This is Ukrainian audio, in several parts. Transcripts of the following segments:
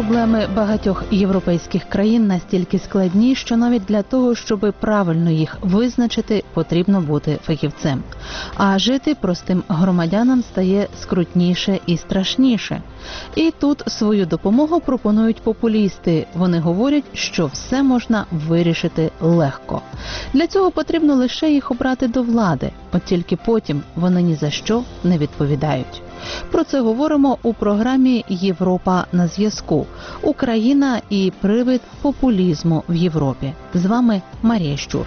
Проблеми багатьох європейських країн настільки складні, що навіть для того, щоб правильно їх визначити, потрібно бути фахівцем. А жити простим громадянам стає скрутніше і страшніше. І тут свою допомогу пропонують популісти. Вони говорять, що все можна вирішити легко. Для цього потрібно лише їх обрати до влади, от тільки потім вони ні за що не відповідають. Про це говоримо у програмі «Європа на зв'язку». Україна і привид популізму в Європі. З вами Марія Щур.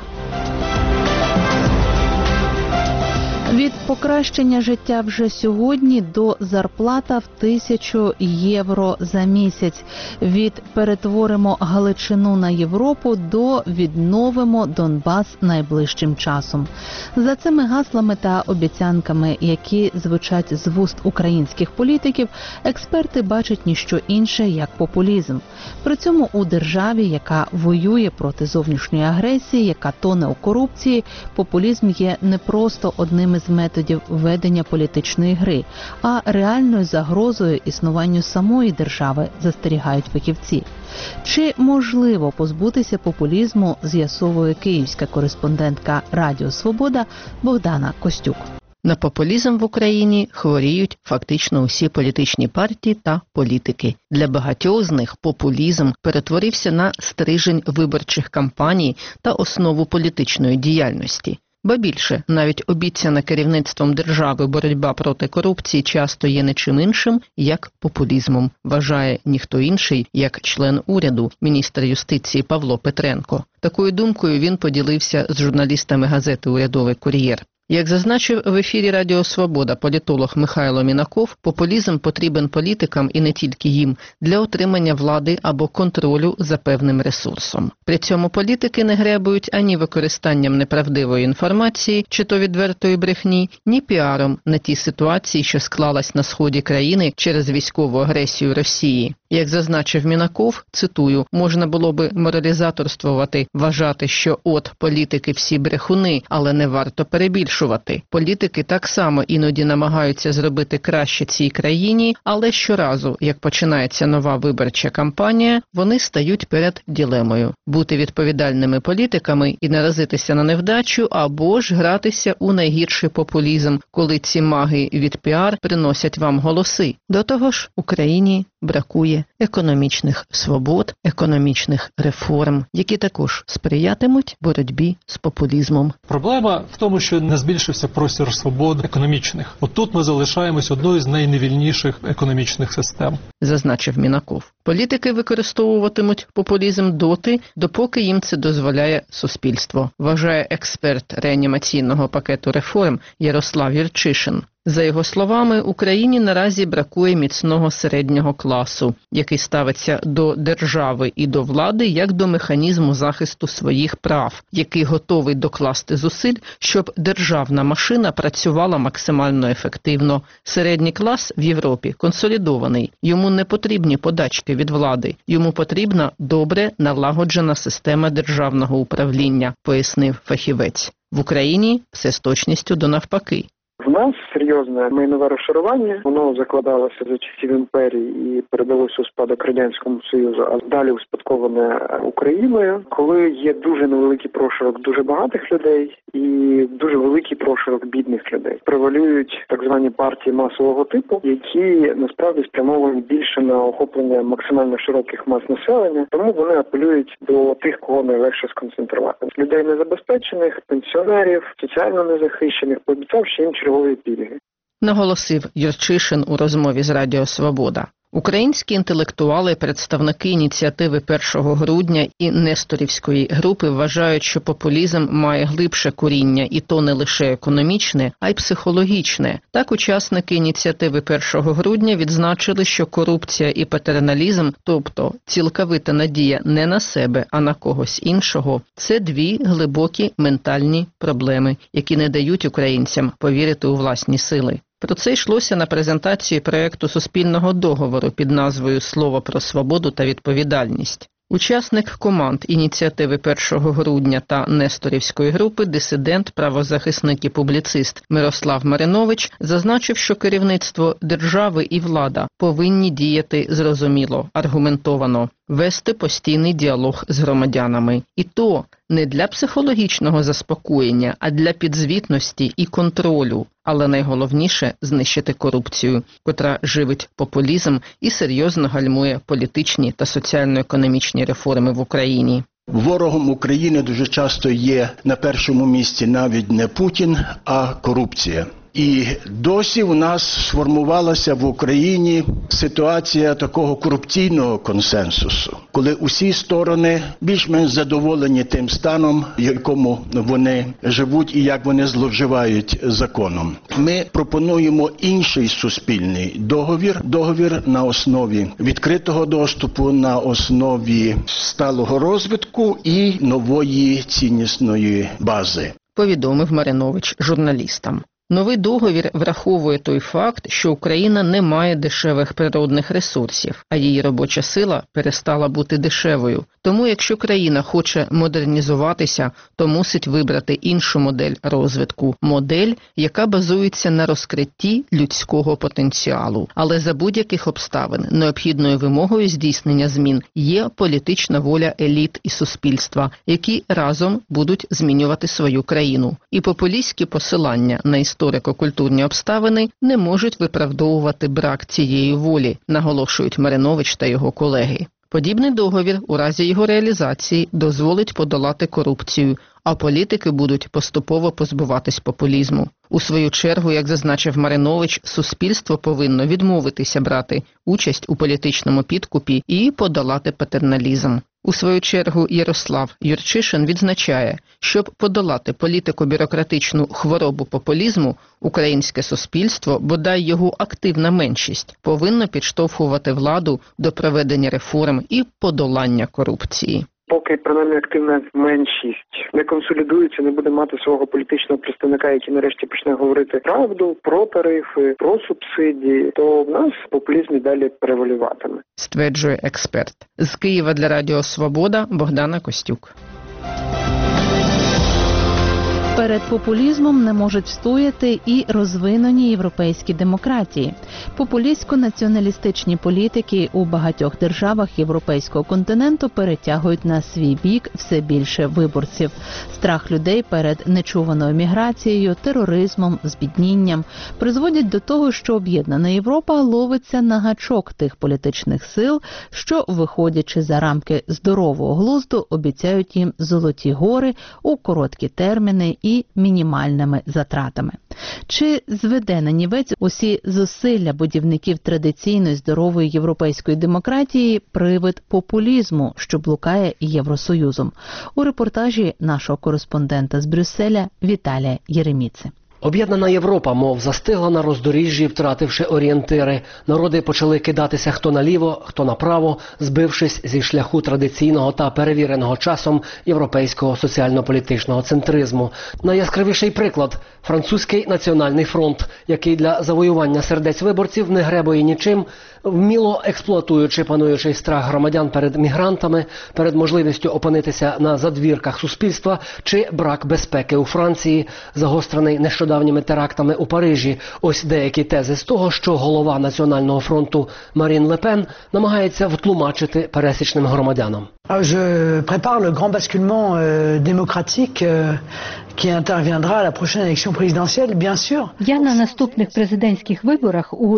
Від покращення життя вже сьогодні до зарплата в 1000 євро за місяць. Від перетворимо Галичину на Європу до відновимо Донбас найближчим часом. За цими гаслами та обіцянками, які звучать з вуст українських політиків, експерти бачать ніщо інше, як популізм. При цьому у державі, яка воює проти зовнішньої агресії, яка тоне у корупції, популізм є не просто одним із методів ведення політичної гри, а реальною загрозою існуванню самої держави, застерігають фахівці. Чи можливо позбутися популізму, з'ясовує київська кореспондентка Радіо Свобода Богдана Костюк. На популізм в Україні хворіють фактично усі політичні партії та політики. Для багатьох з них популізм перетворився на стрижень виборчих кампаній та основу політичної діяльності. Ба більше, навіть обіцяна керівництвом держави боротьба проти корупції часто є не чим іншим, як популізмом, вважає ніхто інший, як член уряду, міністр юстиції Павло Петренко. Такою думкою він поділився з журналістами газети «Урядовий кур'єр». Як зазначив в ефірі Радіо Свобода політолог Михайло Мінаков, популізм потрібен політикам і не тільки їм для отримання влади або контролю за певним ресурсом. При цьому політики не гребують ані використанням неправдивої інформації, чи то відвертої брехні, ні піаром на тій ситуації, що склалась на сході країни через військову агресію Росії. Як зазначив Мінаков, цитую, можна було би моралізаторствувати, вважати, що от політики всі брехуни, але не варто перебільшувати. Політики так само іноді намагаються зробити краще цій країні, але щоразу, як починається нова виборча кампанія, вони стають перед дилемою – бути відповідальними політиками і наразитися на невдачу, або ж гратися у найгірший популізм, коли ці маги від піар приносять вам голоси. До того ж, Україні бракує економічних свобод, економічних реформ, які також сприятимуть боротьбі з популізмом. Проблема в тому, що не збільшився простір свобод економічних. От тут ми залишаємось одною з найневільніших економічних систем. Зазначив Мінаков. Політики використовуватимуть популізм доти, допоки їм це дозволяє суспільство, вважає експерт реанімаційного пакету реформ Ярослав Юрчишин. За його словами, Україні наразі бракує міцного середнього класу, який ставиться до держави і до влади як до механізму захисту своїх прав, який готовий докласти зусиль, щоб державна машина працювала максимально ефективно. Середній клас в Європі консолідований, йому не потрібні подачки від влади, йому потрібна добре налагоджена система державного управління, пояснив фахівець. В Україні все з точністю до навпаки. В нас серйозне майнове розшарування, воно закладалося за часів імперії і передалося у спадок Радянському Союзу, а далі успадковане Україною. Коли є дуже невеликий прошарок дуже багатих людей і дуже великий прошарок бідних людей, превалюють так звані партії масового типу, які насправді спрямовані більше на охоплення максимально широких мас населення, тому вони апелюють до тих, кого найлегше сконцентрувати. Людей незабезпечених, пенсіонерів, соціально незахищених, пообіцявши їм чергові пільги. Наголосив Юрчишин у розмові з Радіо Свобода. Українські інтелектуали, представники ініціативи 1 грудня і Несторівської групи вважають, що популізм має глибше коріння, і то не лише економічне, а й психологічне. Так, учасники ініціативи 1 грудня відзначили, що корупція і патерналізм, тобто цілковита надія не на себе, а на когось іншого – це дві глибокі ментальні проблеми, які не дають українцям повірити у власні сили. Про це йшлося на презентації проєкту суспільного договору під назвою «Слово про свободу та відповідальність». Учасник команд ініціативи 1 грудня та Несторівської групи, дисидент, правозахисник і публіцист Мирослав Маринович зазначив, що керівництво держави і влада повинні діяти зрозуміло, аргументовано, вести постійний діалог з громадянами. І то не для психологічного заспокоєння, а для підзвітності і контролю. Але найголовніше – знищити корупцію, котра живить популізм і серйозно гальмує політичні та соціально-економічні реформи в Україні. Ворогом України дуже часто є на першому місці навіть не Путін, а корупція. І досі у нас сформувалася в Україні ситуація такого корупційного консенсусу, коли усі сторони більш-менш задоволені тим станом, в якому вони живуть і як вони зловживають законом. Ми пропонуємо інший суспільний договір на основі відкритого доступу, на основі сталого розвитку і нової ціннісної бази. Повідомив Маринович журналістам. Новий договір враховує той факт, що Україна не має дешевих природних ресурсів, а її робоча сила перестала бути дешевою. Тому, якщо країна хоче модернізуватися, то мусить вибрати іншу модель розвитку. Модель, яка базується на розкритті людського потенціалу. Але за будь-яких обставин необхідною вимогою здійснення змін є політична воля еліт і суспільства, які разом будуть змінювати свою країну. І популістські посилання на історико-культурні обставини не можуть виправдовувати брак цієї волі, наголошують Маринович та його колеги. Подібний договір у разі його реалізації дозволить подолати корупцію, а політики будуть поступово позбуватись популізму. У свою чергу, як зазначив Маринович, суспільство повинно відмовитися брати участь у політичному підкупі і подолати патерналізм. У свою чергу Ярослав Юрчишин відзначає, щоб подолати політико-бюрократичну хворобу популізму, українське суспільство, бодай його активна меншість, повинно підштовхувати владу до проведення реформ і подолання корупції. Поки, принаймні, активна меншість не консолідується, не буде мати свого політичного представника, який нарешті почне говорити правду про тарифи, про субсидії, то в нас популізм і далі перевалюватиме. Стверджує експерт. З Києва для Радіо Свобода Богдана Костюк. Перед популізмом не можуть встояти і розвинені європейські демократії. Популістсько-націоналістичні політики у багатьох державах європейського континенту перетягують на свій бік все більше виборців. Страх людей перед нечуваною міграцією, тероризмом, збіднінням призводять до того, що об'єднана Європа ловиться на гачок тих політичних сил, що, виходячи за рамки здорового глузду, обіцяють їм золоті гори у короткі терміни і мінімальними затратами. Чи зведе на нівець усі зусилля будівників традиційної здорової європейської демократії привид популізму, що блукає Євросоюзом? У репортажі нашого кореспондента з Брюсселя Віталія Єреміци. Об'єднана Європа, мов застигла на роздоріжжі, втративши орієнтири. Народи почали кидатися хто наліво, хто направо, збившись зі шляху традиційного та перевіреного часом європейського соціально-політичного центризму. Найяскравіший приклад – Французький національний фронт, який для завоювання сердець виборців не гребує нічим, вміло експлуатуючи пануючий страх громадян перед мігрантами, перед можливістю опинитися на задвірках суспільства чи брак безпеки у Франції, загострений нещодавніми терактами у Парижі. Ось деякі тези з того, що голова Національного фронту Марін Ле Пен намагається втлумачити пересічним громадянам. Je prépare le grand basculement démocratique qui interviendra à la prochaine élection présidentielle, bien sûr. Я на наступних президентських виборах у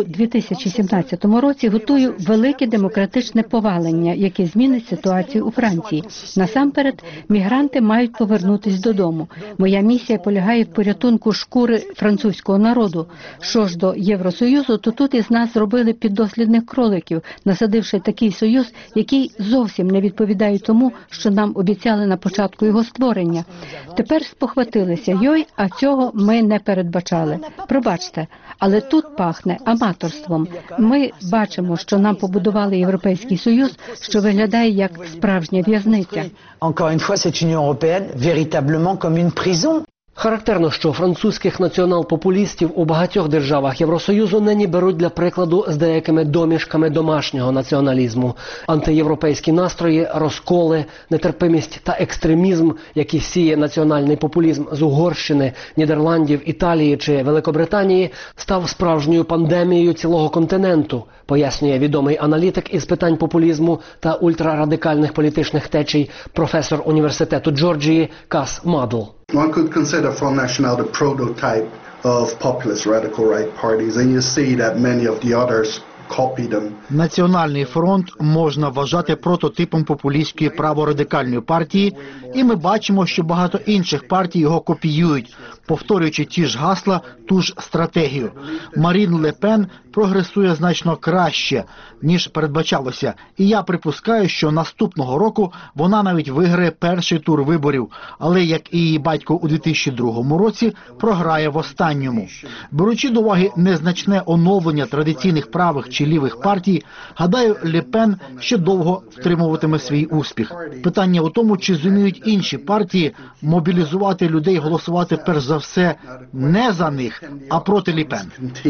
2017 році готую велике демократичне повалення, яке змінить ситуацію у Франції. Насамперед, мігранти мають повернутись додому. Моя місія полягає в порятунку шкури французького народу. Що ж до Євросоюзу, то тут із нас зробили піддослідних кроликів, насадивши такий союз, який зовсім не відповідає тому, що нам обіцяли на початку його створення. Тепер спохватилися, а цього ми не передбачали. Пробачте, але тут пахне аматорством. Ми бачимо, що нам побудували Європейський Союз, що виглядає як справжня в'язниця. Encore une fois, cette Union européenne, véritablement comme une prison. Характерно, що французьких націонал-популістів у багатьох державах Євросоюзу нині беруть для прикладу з деякими домішками домашнього націоналізму. Антиєвропейські настрої, розколи, нетерпимість та екстремізм, які сіє національний популізм з Угорщини, Нідерландів, Італії чи Великобританії, став справжньою пандемією цілого континенту, пояснює відомий аналітик із питань популізму та ультрарадикальних політичних течій, професор університету Джорджії Кас Мадл. One could consider Front National the prototype of populist radical right parties, and you see that many of the others copy them. Національний фронт можна вважати прототипом популістської праворадикальної партії, і ми бачимо, що багато інших партій його копіюють, повторюючи ті ж гасла, ту ж стратегію. Марін Ле Пен прогресує значно краще, ніж передбачалося, і я припускаю, що наступного року вона навіть виграє перший тур виборів, але, як і її батько у 2002 році, програє в останньому. Беручи до уваги незначне оновлення традиційних правих чи лівих партій, гадаю, Ле Пен ще довго втримуватиме свій успіх. Питання у тому, чи зуміють інші партії мобілізувати людей голосувати перш за все не за них, а проти Ле Пен.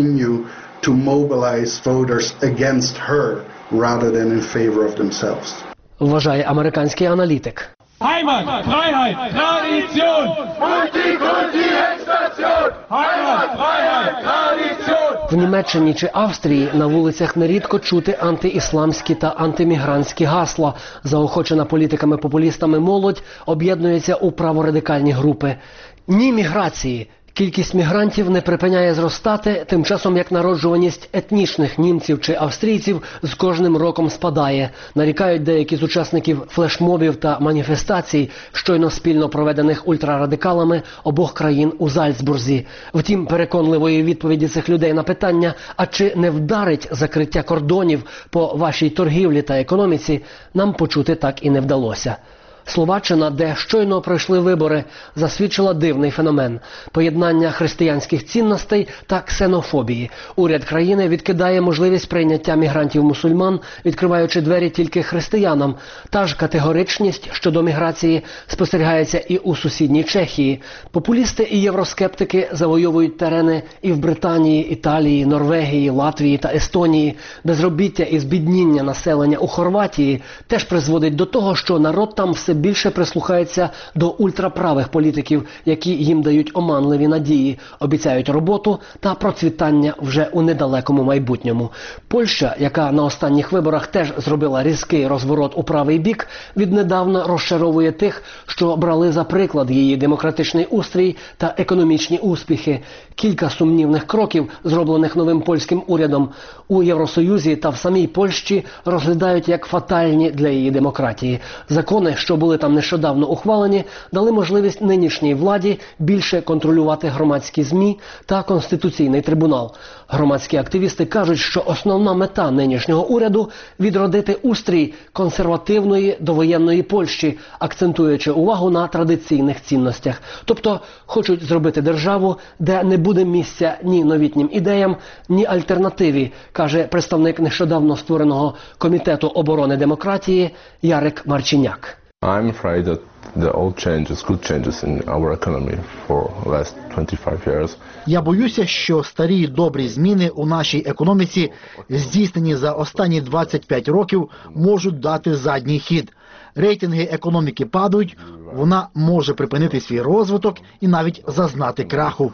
Вважає американський аналітик. Heimat, Freiheit, Tradition! Multikulti, Expansion! Heimat, Freiheit, Tradition! В Німеччині чи Австрії на вулицях нерідко чути антиісламські та антимігрантські гасла. Заохочена політиками-популістами молодь об'єднується у праворадикальні групи. Ні міграції. Кількість мігрантів не припиняє зростати, тим часом як народжуваність етнічних німців чи австрійців з кожним роком спадає. Нарікають деякі з учасників флешмобів та маніфестацій, щойно спільно проведених ультрарадикалами обох країн у Зальцбурзі. Втім, переконливої відповіді цих людей на питання, а чи не вдарить закриття кордонів по вашій торгівлі та економіці, нам почути так і не вдалося. Словаччина, де щойно пройшли вибори, засвідчила дивний феномен – поєднання християнських цінностей та ксенофобії. Уряд країни відкидає можливість прийняття мігрантів-мусульман, відкриваючи двері тільки християнам. Та ж категоричність щодо міграції спостерігається і у сусідній Чехії. Популісти і євроскептики завойовують терени і в Британії, Італії, Норвегії, Латвії та Естонії. Безробіття і збідніння населення у Хорватії теж призводить до того, що народ там все більше прислухається до ультраправих політиків, які їм дають оманливі надії, обіцяють роботу та процвітання вже у недалекому майбутньому. Польща, яка на останніх виборах теж зробила різкий розворот у правий бік, віднедавна розчаровує тих, що брали за приклад її демократичний устрій та економічні успіхи. Кілька сумнівних кроків, зроблених новим польським урядом, у Євросоюзі та в самій Польщі розглядають як фатальні для її демократії. Закони, що були там нещодавно ухвалені, дали можливість нинішній владі більше контролювати громадські ЗМІ та Конституційний трибунал. Громадські активісти кажуть, що основна мета нинішнього уряду – відродити устрій консервативної довоєнної Польщі, акцентуючи увагу на традиційних цінностях. Тобто хочуть зробити державу, де не буде місця ні новітнім ідеям, ні альтернативі, каже представник нещодавно створеного Комітету оборони демократії Ярек Марчиняк. I'm afraid that the old changes, good changes in our economy for last 25 years. Я боюся, що старі й добрі зміни у нашій економіці, здійснені за останні 25 років, можуть дати задній хід. Рейтинги економіки падають, вона може припинити свій розвиток і навіть зазнати краху.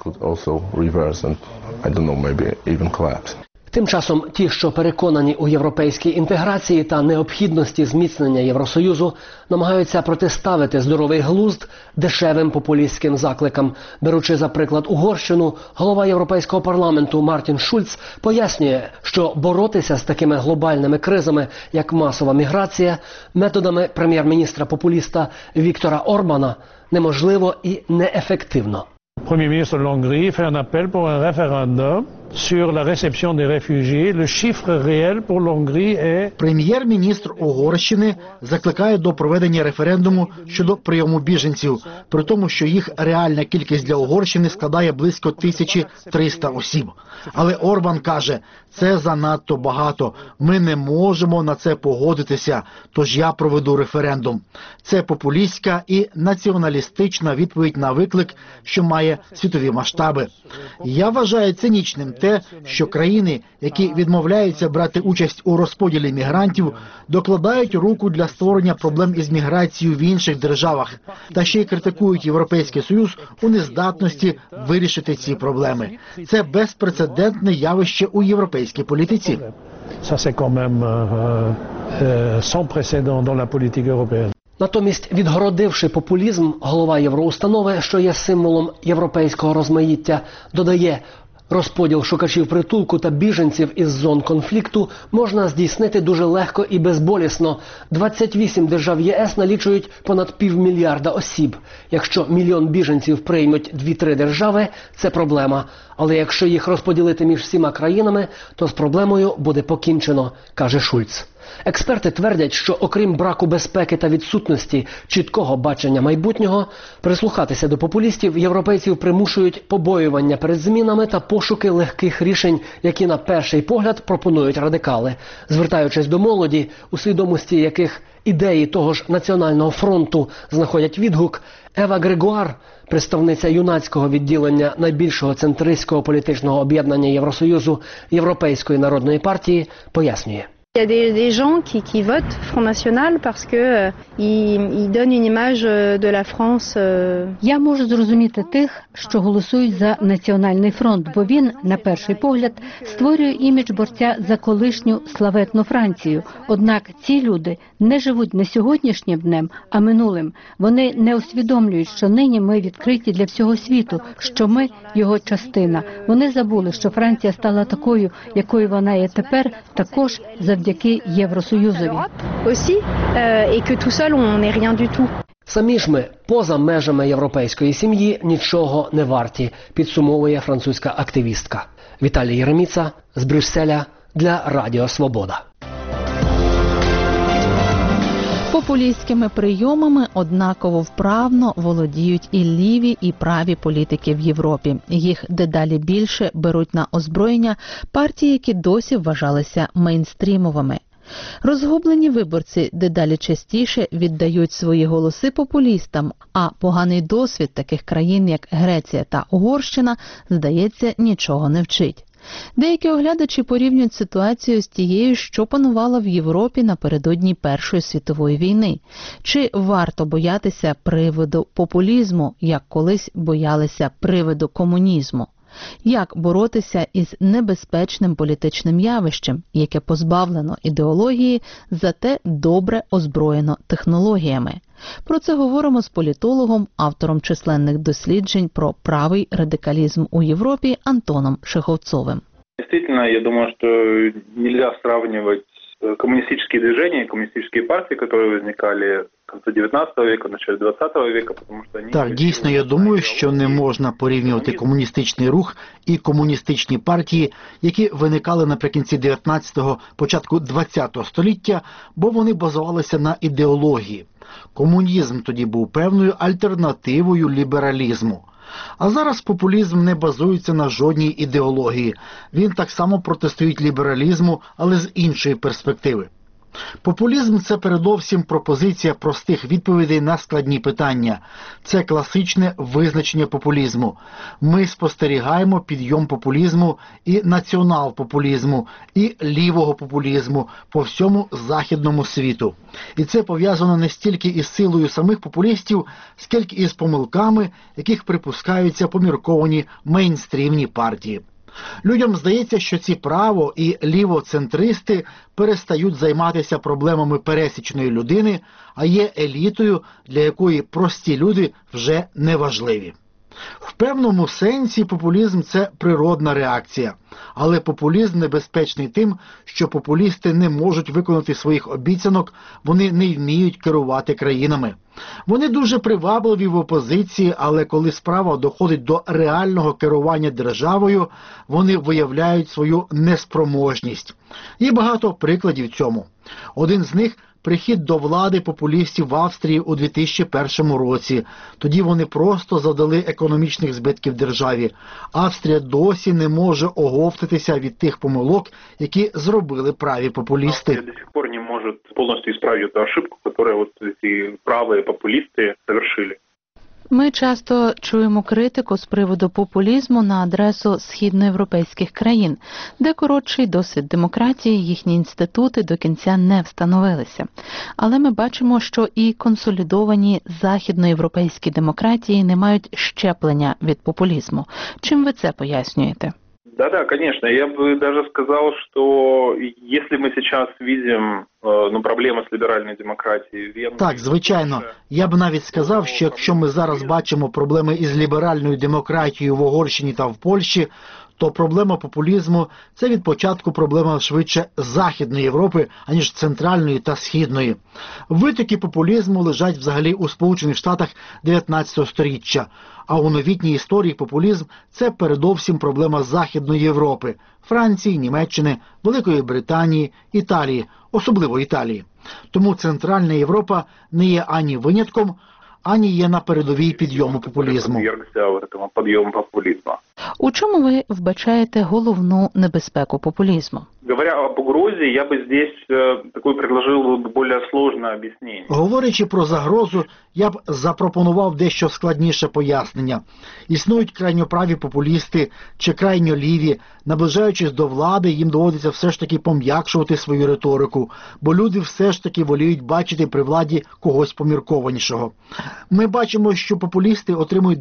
Тим часом ті, що переконані у європейській інтеграції та необхідності зміцнення Євросоюзу, намагаються протиставити здоровий глузд дешевим популістським закликам. Беручи за приклад Угорщину, голова Європейського парламенту Мартін Шульц пояснює, що боротися з такими глобальними кризами, як масова міграція, методами прем'єр-міністра-популіста Віктора Орбана неможливо і неефективно. Premier ministre de l'Hongrie fait un appel pour un référendum sur la réception des réfugiés. Le chiffre réel pour l'Hongrie est... Прем'єр-міністр Угорщини закликає до проведення референдуму щодо прийому біженців, при тому, що їх реальна кількість для Угорщини складає близько 1300 осіб. Але Орбан каже, це занадто багато, ми не можемо на це погодитися, тож я проведу референдум. Це популістська і націоналістична відповідь на виклик, що має світові масштаби. Я вважаю цинічним те, що країни, які відмовляються брати участь у розподілі мігрантів, докладають руку для створення проблем із міграцією в інших державах, та ще й критикують Європейський Союз у нездатності вирішити ці проблеми. Це безпрецедентне явище у європейській політиці. Ça, c'est quand même sans précédent dans la politique européenne. Натомість, відгородивши популізм, голова Євроустанови, що є символом європейського розмаїття, додає, розподіл шукачів притулку та біженців із зон конфлікту можна здійснити дуже легко і безболісно. 28 держав ЄС налічують понад 500 мільйона осіб. Якщо мільйон біженців приймуть 2-3 держави, це проблема. Але якщо їх розподілити між всіма країнами, то з проблемою буде покінчено, каже Шульц. Експерти твердять, що окрім браку безпеки та відсутності чіткого бачення майбутнього, прислухатися до популістів європейців примушують побоювання перед змінами та пошуки легких рішень, які на перший погляд пропонують радикали. Звертаючись до молоді, у свідомості яких ідеї того ж Національного фронту знаходять відгук, Ева Грегуар, представниця юнацького відділення найбільшого центристського політичного об'єднання Євросоюзу Європейської народної партії, пояснює. Il y a des gens qui votent Front National parce que ils donnent une image de la France. Я можу зрозуміти тих, що голосують за Національний фронт, бо він, на перший погляд, створює імідж борця за колишню славетну Францію. Однак ці люди не живуть не сьогоднішнім днем, а минулим. Вони не усвідомлюють, що нині ми відкриті для всього світу, що ми його частина. Вони забули, що Франція стала такою, якою вона є тепер, також завдяки Євросоюзові. Самі ж ми, поза межами європейської сім'ї, нічого не варті, підсумовує французька активістка. Віталій Єреміца з Брюсселя для Радіо Свобода. Популістськими прийомами однаково вправно володіють і ліві, і праві політики в Європі. Їх дедалі більше беруть на озброєння партії, які досі вважалися мейнстрімовими. Розгублені виборці дедалі частіше віддають свої голоси популістам, а поганий досвід таких країн, як Греція та Угорщина, здається, нічого не вчить. Деякі оглядачі порівнюють ситуацію з тією, що панувала в Європі напередодні Першої світової війни. Чи варто боятися привиду популізму, як колись боялися привиду комунізму? Як боротися із небезпечним політичним явищем, яке позбавлено ідеології, зате добре озброєно технологіями? Про це говоримо з політологом, автором численних досліджень про правий радикалізм у Європі Антоном Шеховцовим. Действительно, я думаю, что нельзя сравнивать коммунистические движения, коммунистические партии, которые возникали в конце 19 века, в начале 20 века, потому что они... Так, дійсно, я думаю, що не можна порівнювати комуністичний рух і комуністичні партії, які виникали наприкінці 19-го, початку 20-го століття, бо вони базувалися на ідеології. Комунізм тоді був певною альтернативою лібералізму. А зараз популізм не базується на жодній ідеології. Він так само протистоїть лібералізму, але з іншої перспективи. Популізм – це передовсім пропозиція простих відповідей на складні питання. Це класичне визначення популізму. Ми спостерігаємо підйом популізму і націонал-популізму, і лівого популізму по всьому західному світу. І це пов'язано не стільки із силою самих популістів, скільки із помилками, яких припускаються помірковані мейнстрімні партії. Людям здається, що ці право- і лівоцентристи перестають займатися проблемами пересічної людини, а є елітою, для якої прості люди вже не важливі. В певному сенсі популізм – це природна реакція. Але популізм небезпечний тим, що популісти не можуть виконати своїх обіцянок, вони не вміють керувати країнами. Вони дуже привабливі в опозиції, але коли справа доходить до реального керування державою, вони виявляють свою неспроможність. Є багато прикладів цьому. Один з них – прихід до влади популістів в Австрії у 2001 році. Тоді вони просто завдали економічних збитків державі. Австрія досі не може оговтатися від тих помилок, які зробили праві популісти. Австрия до сих пор не может полностью исправить эту ошибку, которую вот эти правые популисты совершили. Ми часто чуємо критику з приводу популізму на адресу східноєвропейських країн, де коротший досвід демократії їхні інститути до кінця не встановилися. Але ми бачимо, що і консолідовані західноєвропейські демократії не мають щеплення від популізму. Чим ви це пояснюєте? Да, конечно. Я бы даже сказал, что если мы сейчас видим проблемы с либеральной демократией в Венгрии... Так, звичайно. Я б навіть сказав, що якщо ми зараз бачимо проблеми із ліберальною демократією в Угорщині та в Польщі, то проблема популізму – це від початку проблема швидше Західної Європи, аніж Центральної та Східної. Витоки популізму лежать взагалі у Сполучених Штатах 19 століття, а у новітній історії популізм – це передовсім проблема Західної Європи – Франції, Німеччини, Великої Британії, Італії, особливо Італії. Тому Центральна Європа не є ані винятком, ані є на передовій підйому популізму. У чому ви вбачаєте головну небезпеку популізму? Говоря об угрозе, я бы здесь такой предложил более сложное объяснение. Говорячи про загрозу, я б запропонував дещо складніше пояснення. Існують крайньоправі популісти чи крайньоліві. Наближаючись до влади, їм доводиться все ж таки пом'якшувати свою риторику, бо люди все ж таки воліють бачити при владі когось поміркованішого. Ми бачимо, що популісти отримують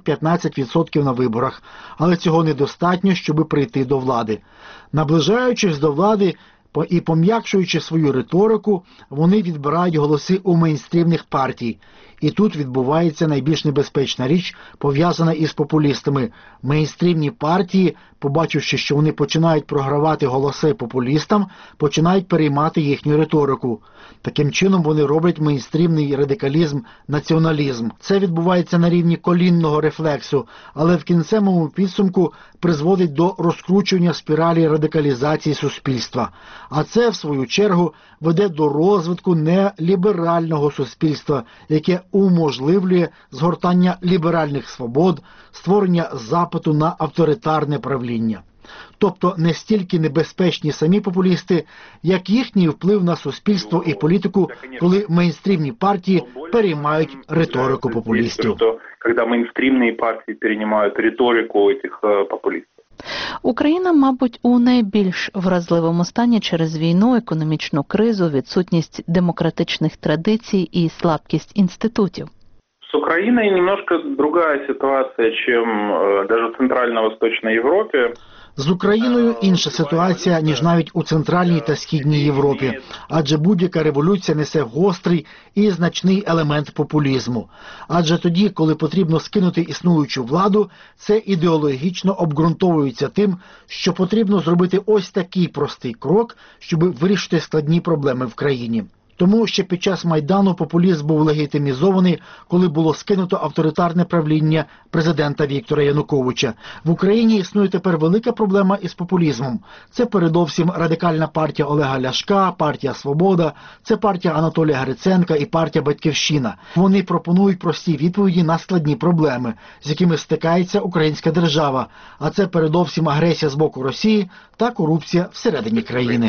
10-15% на виборах, але цього недостатньо, щоб прийти до влади. Наближаючись до влади і пом'якшуючи свою риторику, вони відбирають голоси у мейнстрімних партій. І тут відбувається найбільш небезпечна річ, пов'язана із популістами. Мейнстрімні партії, побачивши, що вони починають програвати голоси популістам, починають переймати їхню риторику. Таким чином вони роблять мейнстрімний радикалізм, націоналізм. Це відбувається на рівні колінного рефлексу, але в кінцевому підсумку призводить до розкручування спіралі радикалізації суспільства. А це, в свою чергу, веде до розвитку неліберального суспільства, яке уможливлює згортання ліберальних свобод, створення запиту на авторитарне правління. Тобто не стільки небезпечні самі популісти, як їхній вплив на суспільство і політику, коли мейнстрімні партії переймають риторику популістів. Коли мейнстрімні партії переймають риторику цих популістів. Україна, мабуть, у найбільш вразливому стані через війну, економічну кризу, відсутність демократичних традицій і слабкість інститутів. С Украиной немножко другая ситуация, чем даже в Центрально-Восточной Европе. З Україною інша ситуація, ніж навіть у Центральній та Східній Європі, адже будь-яка революція несе гострий і значний елемент популізму. Адже тоді, коли потрібно скинути існуючу владу, це ідеологічно обґрунтовується тим, що потрібно зробити ось такий простий крок, щоб вирішити складні проблеми в країні. Тому ще під час Майдану популізм був легітимізований, коли було скинуто авторитарне правління президента Віктора Януковича. В Україні існує тепер велика проблема із популізмом. Це передовсім Радикальна партія Олега Ляшка, партія «Свобода», це партія Анатолія Гриценка і партія «Батьківщина». Вони пропонують прості відповіді на складні проблеми, з якими стикається українська держава. А це передовсім агресія з боку Росії та корупція всередині країни.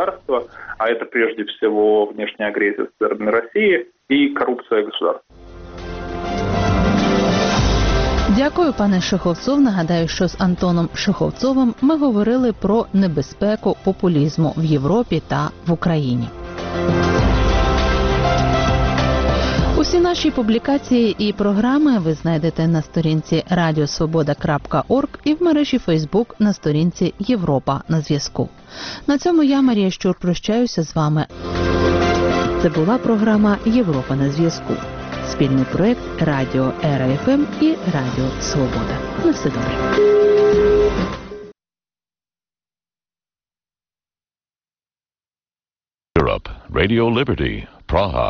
А это прежде всего внешняя агрессия со стороны России и коррупция государства. Дякую, пане Шеховцов. Нагадаю, що з Антоном Шеховцовим ми говорили про небезпеку популізму в Європі та в Україні. Усі наші публікації і програми ви знайдете на сторінці radiosvoboda.org і в мережі Facebook на сторінці Європа на зв'язку. На цьому я, Марія Щур, прощаюся з вами. Це була програма Європа на зв'язку. Спільний проект Радіо РФМ і Радіо Свобода. На все добре. Europe, Radio Liberty, Praha.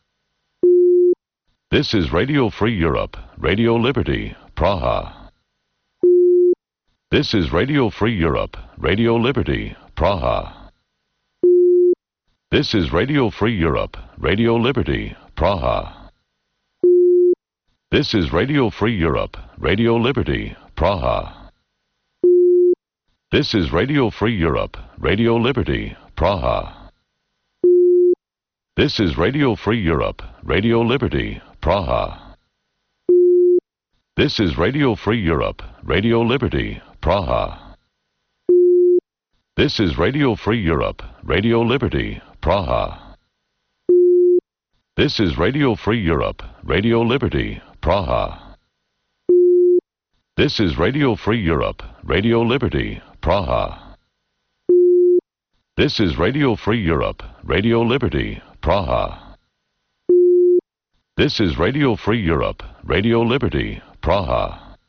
This is Radio Free Europe, Radio Liberty, Praha. This is Radio Free Europe, Radio Liberty, Praha. This is Radio Free Europe, Radio Liberty, Praha. This is Radio Free Europe, Radio Liberty, Praha. This is Radio Free Europe, Radio Liberty, Praha. This is Radio Free Europe, Radio Liberty, Praha. This is Radio Free Europe, Radio Liberty, Praha. This is Radio Free Europe, Radio Liberty, Praha. This is Radio Free Europe, Radio Liberty, Praha. This is Radio Free Europe, Radio Liberty, Praha. This is Radio Free Europe, Radio Liberty, Praha. This is Radio Free Europe, Radio Liberty, Praha.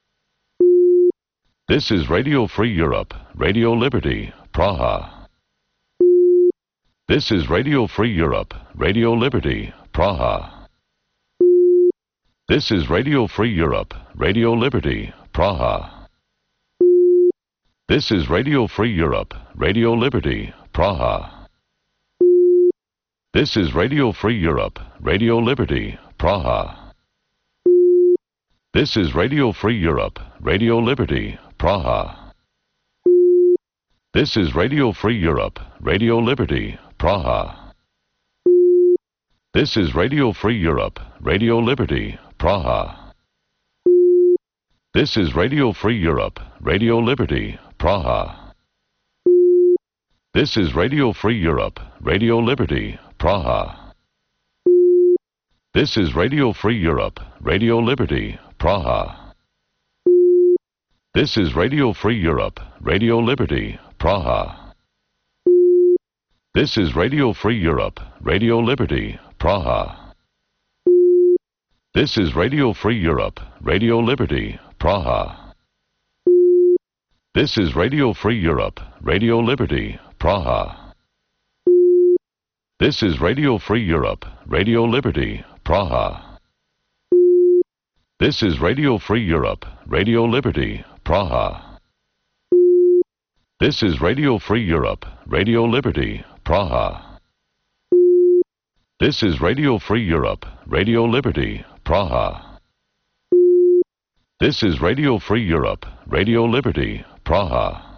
This is Radio Free Europe, Radio Liberty, Praha. This is Radio Free Europe, Radio Liberty, Praha. This is Radio Free Europe, Radio Liberty, Praha. This is Radio Free Europe, Radio Liberty, Praha. This is Radio Free Europe, Radio Liberty, Praha. This is Radio Free Europe, Radio Liberty, Praha. This is Radio Free Europe, Radio Liberty, Praha. This is Radio Free Europe, Radio Liberty, Praha. This is Radio Free Europe, Radio Liberty, Praha. This is Radio Free Europe, Radio Liberty, Praha. This is Radio Free Europe, Radio Liberty, Praha. This is Radio Free Europe, Radio Liberty, Praha. This is Radio Free Europe, Radio Liberty, Praha. This is Radio Free Europe, Radio Liberty, Praha. This is Radio Free Europe, Radio Liberty, Praha. This is Radio Free Europe, Radio Liberty, Praha. This is Radio Free Europe, Radio Liberty, Praha. This is Radio Free Europe, Radio Liberty, Praha. This is Radio Free Europe, Radio Liberty, Praha. This is Radio Free Europe, Radio Liberty, Praha.